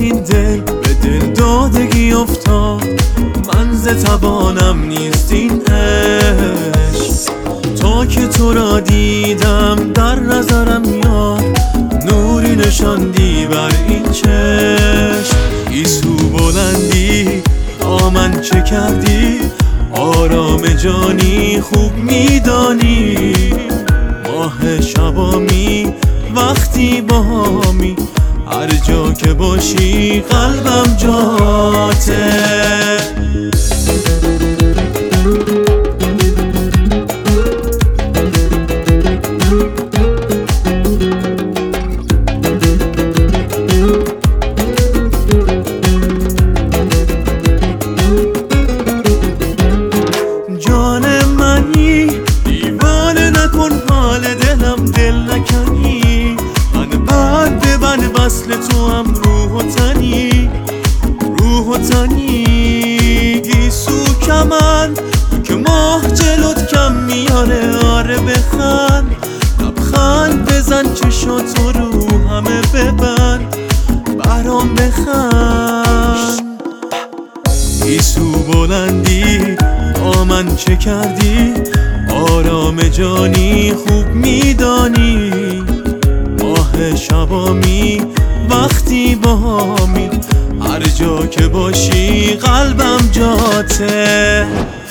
این دل به دل دادگی افتاد، من ز توانم نیست این عشق. تا که تو را دیدم در نظرم یار، نوری نشاندی بر این چشم. گیسو بلندی دامن چه کردی، آرام جانی خوب میدانی. ماه شبامی وقتی باهامی، هر جا که باشی قلبم جاته. جان منی دیوانه نکن حال دلم، دل نکنی. من بند وصل تو هم روح و تنی، روح و تنی. گیسو کمند که ماه جلوت کم میاره، آره بخند لبخند بزن چشاتو رو همه ببند، برام بخند. گیسو بلندی دامن چه کردی، آرام جانی خوب میدانی. ماه شبامی وقتی باهامی، هر جا که باشی قلبم جاته.